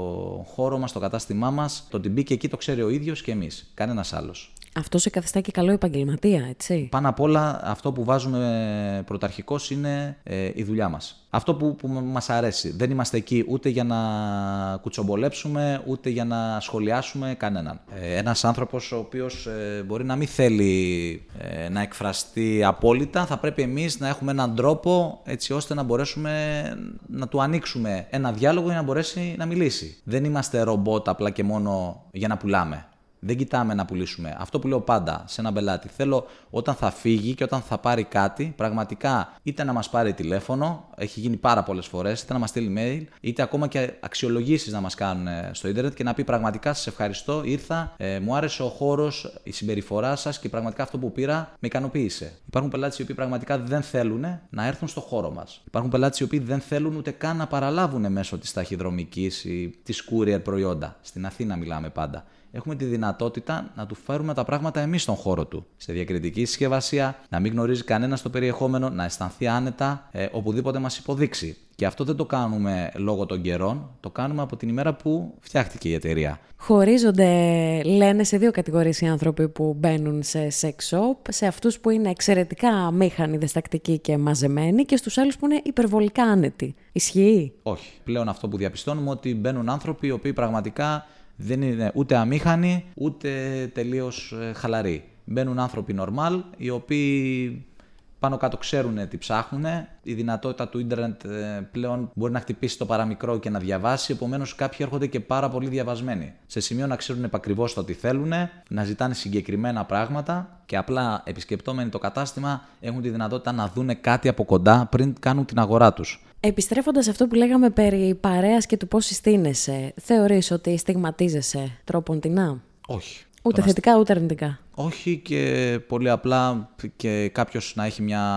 χώρο μας, στο κατάστημά μας, το ότι μπήκε εκεί το ξέρει ο ίδιος και εμείς. Κανένας άλλος. Αυτό σε καθιστά και καλό επαγγελματία, έτσι. Πάνω απ' όλα, αυτό που βάζουμε πρωταρχικώς είναι ε, η δουλειά μας. Αυτό που, που μας αρέσει. Δεν είμαστε εκεί ούτε για να κουτσομπολέψουμε, ούτε για να σχολιάσουμε κανέναν. Ε, ένας άνθρωπος ο οποίος ε, μπορεί να μην θέλει ε, να εκφραστεί απόλυτα, θα πρέπει εμείς να έχουμε έναν τρόπο έτσι ώστε να μπορέσουμε να του ανοίξουμε ένα διάλογο για να μπορέσει να μιλήσει. Δεν είμαστε ρομπότ απλά και μόνο για να πουλάμε. Δεν κοιτάμε να πουλήσουμε. Αυτό που λέω πάντα σε έναν πελάτη. Θέλω όταν θα φύγει και όταν θα πάρει κάτι, πραγματικά είτε να μας πάρει τηλέφωνο, έχει γίνει πάρα πολλές φορές, είτε να μας στείλει mail, είτε ακόμα και αξιολογήσεις να μας κάνουν στο ίντερνετ και να πει πραγματικά σας ευχαριστώ, ήρθα, ε, μου άρεσε ο χώρος, η συμπεριφορά σας και πραγματικά αυτό που πήρα με ικανοποίησε. Υπάρχουν πελάτες οι οποίοι πραγματικά δεν θέλουν να έρθουν στο χώρο μας. Υπάρχουν πελάτες οι οποίοι δεν θέλουν ούτε καν να παραλάβουν μέσω της ταχυδρομικής ή της courier προϊόντα. Στην Αθήνα μιλάμε πάντα. Έχουμε τη δυνατότητα να του φέρουμε τα πράγματα εμείς στον χώρο του. Σε διακριτική συσκευασία, να μην γνωρίζει κανένα το περιεχόμενο, να αισθανθεί άνετα ε, οπουδήποτε μας υποδείξει. Και αυτό δεν το κάνουμε λόγω των καιρών, το κάνουμε από την ημέρα που φτιάχτηκε η εταιρεία. Χωρίζονται, λένε, σε δύο κατηγορίες οι άνθρωποι που μπαίνουν σε sex shop, σε αυτούς που είναι εξαιρετικά μήχανοι, διστακτικοί και μαζεμένοι και στους άλλους που είναι υπερβολικά άνετοι. Ισχύει? Όχι. Πλέον αυτό που διαπιστώνουμε ότι μπαίνουν άνθρωποι οι οποίοι πραγματικά δεν είναι ούτε αμήχανοι, ούτε τελείως χαλαροί. Μπαίνουν άνθρωποι normal, οι οποίοι πάνω κάτω ξέρουν τι ψάχνουν. Η δυνατότητα του ίντερνετ πλέον μπορεί να χτυπήσει το παραμικρό και να διαβάσει, επομένως κάποιοι έρχονται και πάρα πολύ διαβασμένοι. Σε σημείο να ξέρουν επακριβώς το τι θέλουν, να ζητάνε συγκεκριμένα πράγματα και απλά επισκεπτόμενοι το κατάστημα έχουν τη δυνατότητα να δούνε κάτι από κοντά πριν κάνουν την αγορά τους. Επιστρέφοντας σε αυτό που λέγαμε περί παρέας και του πώς συστήνεσαι, θεωρείς ότι στιγματίζεσαι τρόποντινά? Όχι. Ούτε να... θετικά ούτε αρνητικά? Όχι, και πολύ απλά και κάποιος να έχει μια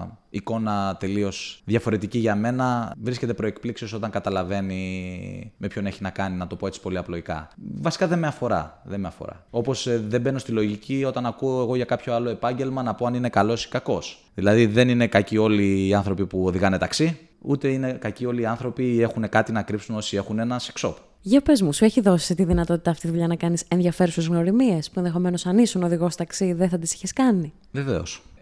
εικόνα τελείως διαφορετική για μένα βρίσκεται προεκπλήξεως όταν καταλαβαίνει με ποιον έχει να κάνει, να το πω έτσι πολύ απλοϊκά. Βασικά δεν με αφορά. Δεν με αφορά. Όπως ε, δεν μπαίνω στη λογική όταν ακούω εγώ για κάποιο άλλο επάγγελμα να πω αν είναι καλός ή κακός. Δηλαδή δεν είναι κακοί όλοι οι άνθρωποι που οδηγάνε ταξί, ούτε είναι κακοί όλοι οι άνθρωποι ή έχουν κάτι να κρύψουν όσοι έχουν ένα sex shop. Για πες μου, σου έχει δώσει τη δυνατότητα αυτή τη δουλειά να κάνεις ενδιαφέρουσες γνωριμίες που ενδεχομένως αν ήσουν οδηγός ταξί δεν θα τις είχες κάνει? Βεβαίως.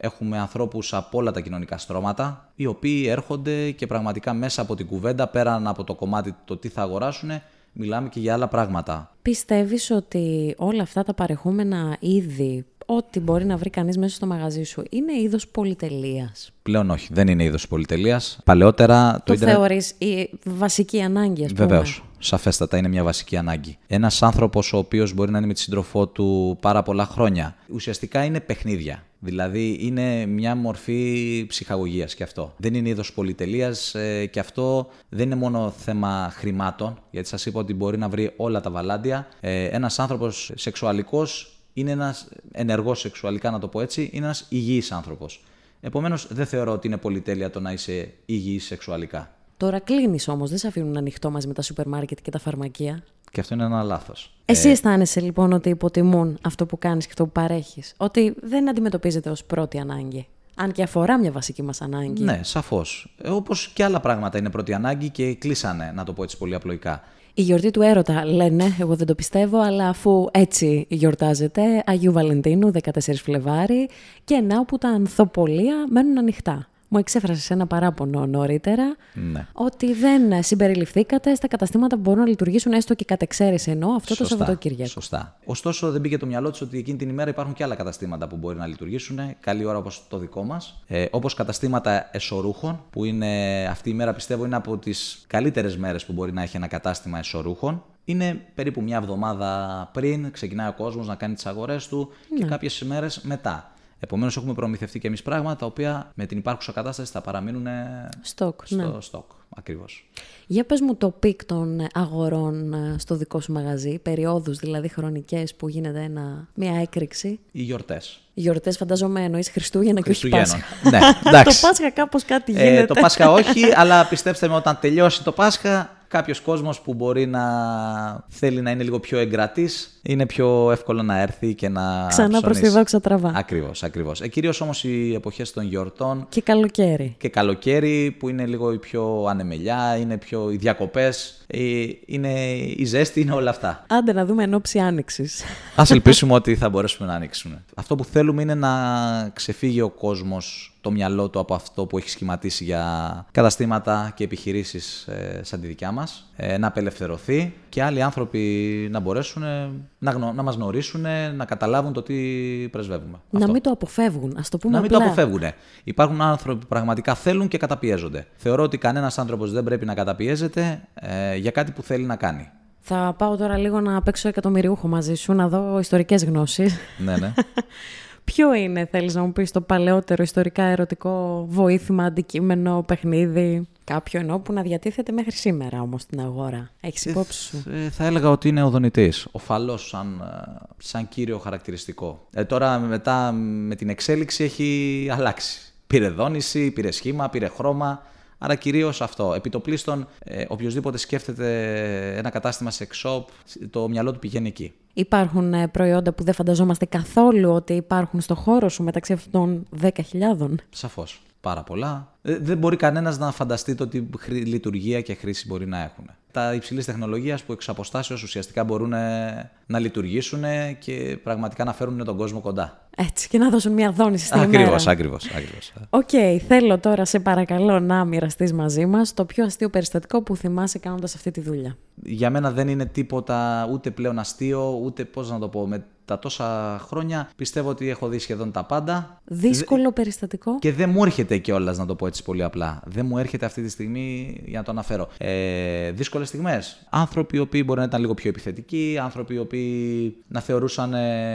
Έχουμε ανθρώπους από όλα τα κοινωνικά στρώματα, οι οποίοι έρχονται και πραγματικά μέσα από την κουβέντα, πέραν από το κομμάτι το τι θα αγοράσουν, μιλάμε και για άλλα πράγματα. Πιστεύεις ότι όλα αυτά τα παρεχόμενα είδη, ό,τι μπορεί να βρει κανείς μέσα στο μαγαζί σου, είναι είδος πολυτελείας? Πλέον όχι, δεν είναι είδος πολυτελείας. Παλαιότερα το, το ίντερνετ... θεωρείς η βασική ανάγκη, ας πούμε? Βεβαίως, σαφέστατα είναι μια βασική ανάγκη. Ένας άνθρωπος ο οποίος μπορεί να είναι με τη σύντροφό του πάρα πολλά χρόνια, ουσιαστικά είναι παιχνίδια. Δηλαδή είναι μια μορφή ψυχαγωγίας και αυτό. Δεν είναι είδος πολυτελείας ε, και αυτό δεν είναι μόνο θέμα χρημάτων, γιατί σας είπα ότι μπορεί να βρει όλα τα βαλάντια. Ε, ένας άνθρωπος σεξουαλικός είναι ένας ενεργός σεξουαλικά, να το πω έτσι, είναι ένας υγιής άνθρωπος. Επομένως, δεν θεωρώ ότι είναι πολυτέλεια το να είσαι υγιής σεξουαλικά. Τώρα κλείνεις όμως, δεν σε αφήνουν ανοιχτό μαζί με τα σούπερ μάρκετ και τα φαρμακεία. Και αυτό είναι ένα λάθος. Εσύ ε... αισθάνεσαι λοιπόν ότι υποτιμούν αυτό που κάνεις και αυτό που παρέχεις? Ότι δεν αντιμετωπίζεται ως πρώτη ανάγκη? Αν και αφορά μια βασική μας ανάγκη. Ναι, σαφώς. Ε, όπως και άλλα πράγματα είναι πρώτη ανάγκη και κλείσανε, να το πω έτσι πολύ απλοϊκά. Η γιορτή του έρωτα, λένε, εγώ δεν το πιστεύω, αλλά αφού έτσι γιορτάζεται, Αγίου Βαλεντίνου, δεκατέσσερις Φλεβάρι, και να όπου τα ανθοπολία μένουν ανοιχτά. Μου εξέφρασες ένα παράπονο νωρίτερα, ναι, ότι δεν συμπεριληφθήκατε στα καταστήματα που μπορούν να λειτουργήσουν έστω και κατ' εξαίρεση, ενώ αυτό σωστά, το Σαββατοκύριακο. Σωστά. Ωστόσο, δεν μπήκε το μυαλό της ότι εκείνη την ημέρα υπάρχουν και άλλα καταστήματα που μπορεί να λειτουργήσουν καλή ώρα όπως το δικό μας. Ε, όπως καταστήματα εσωρούχων, που είναι αυτή η μέρα, πιστεύω, είναι από τις καλύτερες μέρες που μπορεί να έχει ένα κατάστημα εσωρούχων. Είναι περίπου μια εβδομάδα πριν, ξεκινάει ο κόσμος να κάνει τις αγορές του, ναι, και κάποιες ημέρες μετά. Επομένως, έχουμε προμηθευτεί και εμείς πράγματα τα οποία με την υπάρχουσα κατάσταση θα παραμείνουν στοκ. στο Ναι. στοκ. Ακριβώς. Για πες μου το πικ των αγορών στο δικό σου μαγαζί, περιόδους δηλαδή χρονικές που γίνεται ένα, μια έκρηξη. Οι γιορτές. Οι γιορτές φαντάζομαι εννοείς Χριστούγεννα και όχι Πάσχα. Ναι, εντάξει. Το Πάσχα κάπως κάτι γίνεται. Ε, το Πάσχα όχι, αλλά πιστέψτε με, όταν τελειώσει το Πάσχα, κάποιος κόσμος που μπορεί να θέλει να είναι λίγο πιο εγκρατής, είναι πιο εύκολο να έρθει και να ξανά προς τη δόξα τραβά. Ακριβώς, ακριβώς. Ε, κυρίως όμως οι εποχές των γιορτών. Και καλοκαίρι. Και καλοκαίρι που είναι λίγο η πιο ανεμελιά, είναι πιο οι διακοπές, είναι η ζέστη, είναι όλα αυτά. Άντε να δούμε εν ώψη άνοιξης. Ας ελπίσουμε ότι θα μπορέσουμε να ανοίξουμε. Αυτό που θέλουμε είναι να ξεφύγει ο κόσμος, το μυαλό του, από αυτό που έχει σχηματίσει για καταστήματα και επιχειρήσεις ε, σαν τη δικιά μας, ε, να απελευθερωθεί και άλλοι άνθρωποι να μπορέσουν να, γνω, να μας γνωρίσουν, να καταλάβουν το τι πρεσβεύουμε. Να αυτό. μην το αποφεύγουν, ας το πούμε Να απλά. μην το αποφεύγουν. Υπάρχουν άνθρωποι που πραγματικά θέλουν και καταπιέζονται. Θεωρώ ότι κανένας άνθρωπος δεν πρέπει να καταπιέζεται ε, για κάτι που θέλει να κάνει. Θα πάω τώρα λίγο να παίξω εκατομμυριούχο μαζί σου, να δω ιστορικές γνώσεις. Ναι, ναι. Ποιο είναι, θέλεις να μου πεις, το παλαιότερο ιστορικά ερωτικό βοήθημα, αντικείμενο, παιχνίδι? Κάποιο εννοώ που να διατίθεται μέχρι σήμερα όμως στην αγορά. Έχεις υπόψη σου? Ε, θα έλεγα ότι είναι ο δονητής. Ο φαλός σαν, σαν κύριο χαρακτηριστικό. Ε, τώρα μετά με την εξέλιξη έχει αλλάξει. Πήρε δόνηση, πήρε σχήμα, πήρε χρώμα. Άρα κυρίως αυτό. Επιτοπλίστων, ε, οποιοσδήποτε σκέφτεται ένα κατάστημα sex shop, το μυαλό του πηγαίνει εκεί. Υπάρχουν ε, προϊόντα που δεν φανταζόμαστε καθόλου ότι υπάρχουν στο χώρο σου μεταξύ αυτών των δέκα χιλιάδων. Σαφώς. Πάρα πολλά. Ε, δεν μπορεί κανένας να φανταστεί το τι λειτουργία και χρήση μπορεί να έχουν. Τα υψηλής τεχνολογίας που εξ αποστάσεως ουσιαστικά μπορούν να λειτουργήσουν και πραγματικά να φέρουν τον κόσμο κοντά. Έτσι, και να δώσουν μια δόνηση στην ημέρα. Ακριβώς, ακριβώς, ακριβώς. Οκ, okay, θέλω τώρα σε παρακαλώ να μοιραστείς μαζί μας το πιο αστείο περιστατικό που θυμάσαι κάνοντας αυτή τη δουλειά. Για μένα δεν είναι τίποτα ούτε πλέον αστείο, ούτε πώς να το πω, με τα τόσα χρόνια πιστεύω ότι έχω δει σχεδόν τα πάντα. Δύσκολο Δε... περιστατικό. Και δεν μου έρχεται κιόλας, να το πω έτσι πολύ απλά. Δεν μου έρχεται αυτή τη στιγμή για να το αναφέρω. Ε, δύσκολες στιγμές. Άνθρωποι οι οποίοι μπορεί να ήταν λίγο πιο επιθετικοί, άνθρωποι οι οποίοι να θεωρούσαν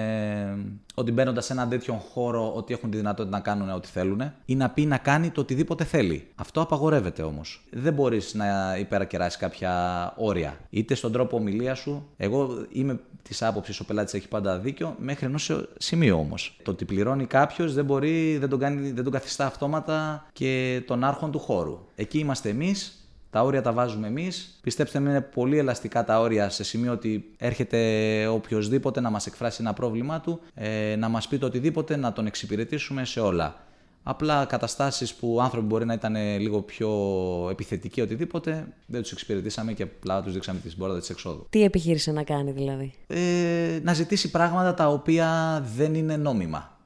ε, ότι μπαίνοντας σε έναν τέτοιον χώρο ότι έχουν τη δυνατότητα να κάνουν ό,τι θέλουν ή να πει να κάνει το οτιδήποτε θέλει. Αυτό απαγορεύεται όμως. Δεν μπορείς να υπερακεράσεις κάποια όρια. Είτε στον τρόπο ομιλίας σου. Εγώ είμαι της άποψης ο πελάτης έχει πάντα δίκιο, μέχρι ενός σημείου όμως. Το ότι πληρώνει κάποιος δεν μπορεί, δεν τον, κάνει, δεν τον καθιστά αυτόματα και τον άρχον του χώρου. Εκεί είμαστε εμείς. Τα όρια τα βάζουμε εμείς. Πιστέψτε με, είναι πολύ ελαστικά τα όρια σε σημείο ότι έρχεται οποιοσδήποτε να μας εκφράσει ένα πρόβλημά του, ε, να μας πει το οτιδήποτε, να τον εξυπηρετήσουμε σε όλα. Απλά καταστάσεις που άνθρωποι μπορεί να ήταν λίγο πιο επιθετικοί, οτιδήποτε, δεν τους εξυπηρετήσαμε και απλά τους δείξαμε την πόρτα της εξόδου. Τι επιχείρησε να κάνει δηλαδή? Ε, να ζητήσει πράγματα τα οποία δεν είναι νόμιμα.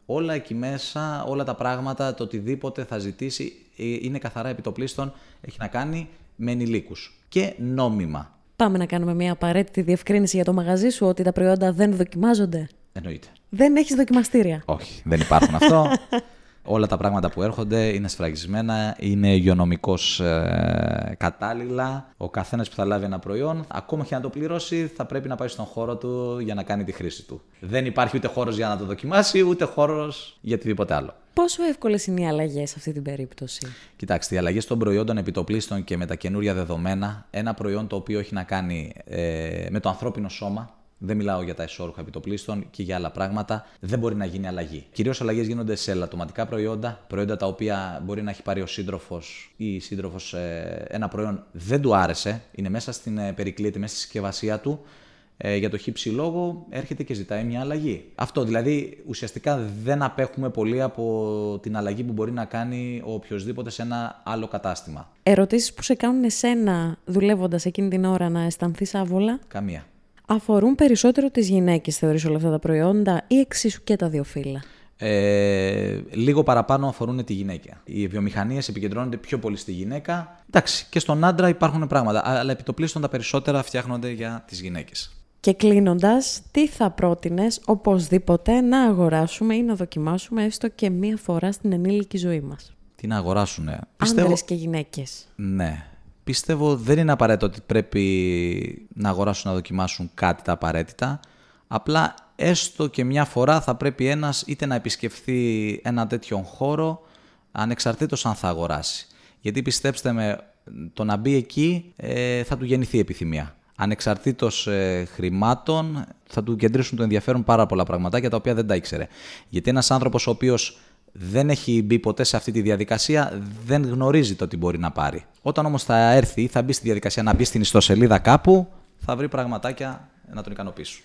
Όλα εκεί μέσα, όλα τα πράγματα, το οτιδήποτε θα ζητήσει είναι καθαρά επιτοπλίστων, έχει να κάνει με ενηλίκους και νόμιμα. Πάμε να κάνουμε μια απαραίτητη διευκρίνηση για το μαγαζί σου, ότι τα προϊόντα δεν δοκιμάζονται. Εννοείται. Δεν έχεις δοκιμαστήρια. Όχι, δεν υπάρχουν αυτό. Όλα τα πράγματα που έρχονται είναι σφραγισμένα, είναι υγειονομικώς ε, κατάλληλα. Ο καθένας που θα λάβει ένα προϊόν, ακόμα και να το πληρώσει, θα πρέπει να πάει στον χώρο του για να κάνει τη χρήση του. Δεν υπάρχει ούτε χώρος για να το δοκιμάσει, ούτε χώρος για οτιδήποτε άλλο. Πόσο εύκολες είναι οι αλλαγές σε αυτή την περίπτωση? Κοιτάξτε, οι αλλαγές των προϊόντων επιτοπλίστων και με τα καινούρια δεδομένα, ένα προϊόν το οποίο έχει να κάνει ε, με το ανθρώπινο σώμα. Δεν μιλάω για τα εσώρουχα επιτοπλίστων και για άλλα πράγματα. Δεν μπορεί να γίνει αλλαγή. Κυρίως αλλαγές γίνονται σε ελαττωματικά προϊόντα, προϊόντα τα οποία μπορεί να έχει πάρει ο σύντροφος ή η σύντροφος ε, ένα προϊόν δεν του άρεσε, είναι μέσα στην ε, περικλήτη, μέσα στη συσκευασία του. Ε, για το χύψη λόγο έρχεται και ζητάει μια αλλαγή. Αυτό δηλαδή ουσιαστικά δεν απέχουμε πολύ από την αλλαγή που μπορεί να κάνει ο οποιοσδήποτε σε ένα άλλο κατάστημα. Ερωτήσεις που σε κάνουν εσένα δουλεύοντας εκείνη την ώρα να αισθανθείς άβολα? Καμία. Αφορούν περισσότερο τις γυναίκες, θεωρείς, όλα αυτά τα προϊόντα, ή εξίσου και τα δύο φύλλα? Ε, λίγο παραπάνω αφορούν τη γυναίκα. Οι βιομηχανίες επικεντρώνονται πιο πολύ στη γυναίκα. Εντάξει, και στον άντρα υπάρχουν πράγματα, αλλά επιτοπλίστων τα περισσότερα φτιάχνονται για τις γυναίκες. Και κλείνοντας, τι θα πρότεινες οπωσδήποτε να αγοράσουμε ή να δοκιμάσουμε έστω και μία φορά στην ενήλικη ζωή μας? Τι να αγοράσουνε? Άνδρες και γυναίκες. Ναι. Πιστεύω δεν είναι απαραίτητο ότι πρέπει να αγοράσουν, να δοκιμάσουν κάτι τα απαραίτητα. Απλά έστω και μια φορά θα πρέπει ένας είτε να επισκεφθεί ένα τέτοιον χώρο, ανεξαρτήτως αν θα αγοράσει. Γιατί πιστέψτε με, το να μπει εκεί ε, θα του γεννηθεί επιθυμία. Ανεξαρτήτως ε, χρημάτων θα του κεντρήσουν το ενδιαφέρον πάρα πολλά πραγματάκια τα οποία δεν τα ήξερε. Γιατί ένας άνθρωπος ο οποίος δεν έχει μπει ποτέ σε αυτή τη διαδικασία, δεν γνωρίζει το τι μπορεί να πάρει. Όταν όμως θα έρθει ή θα μπει στη διαδικασία να μπει στην ιστοσελίδα κάπου, θα βρει πραγματάκια να τον ικανοποιήσουν.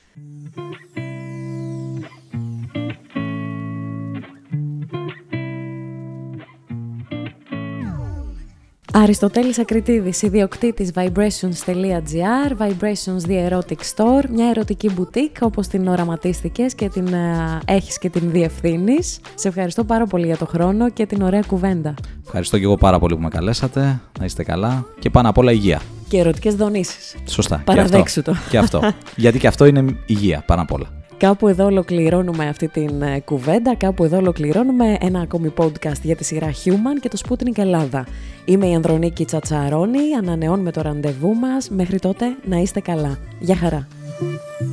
Αριστοτέλης Ακριτίδης, ιδιοκτήτης vibrations.gr, Vibrations The Erotic Store, μια ερωτική μπουτίκ όπως την οραματίστηκες και την uh, έχεις και την διευθύνεις. Σε ευχαριστώ πάρα πολύ για το χρόνο και την ωραία κουβέντα. Ευχαριστώ και εγώ πάρα πολύ που με καλέσατε, να είστε καλά και πάνω απ' όλα υγεία. Και ερωτικές δονήσεις. Σωστά. Παραδέξου και αυτό, το. Και αυτό. Γιατί και αυτό είναι υγεία πάνω απ' όλα. Κάπου εδώ ολοκληρώνουμε αυτή την κουβέντα, κάπου εδώ ολοκληρώνουμε ένα ακόμη podcast για τη σειρά Human και το Sputnik Ελλάδα. Είμαι η Ανδρονίκη Τσατσαρόνη, ανανεώνουμε το ραντεβού μας. Μέχρι τότε να είστε καλά. Γεια χαρά.